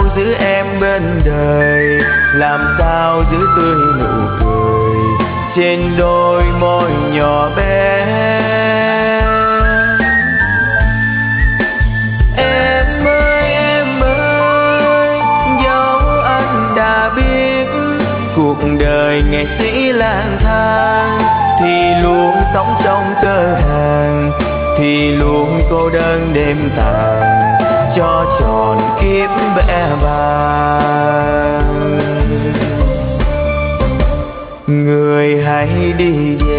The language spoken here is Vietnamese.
giữ em bên đời, làm sao giữ tươi nụ cười trên đôi môi nhỏ bé. Em ơi, dẫu anh đã biết cuộc đời nghệ sĩ lang thang thì luôn sống trong cơ hàng, thì luôn cô đơn đêm tàn cho tròn kiếp vẽ vàng. Người hãy đi về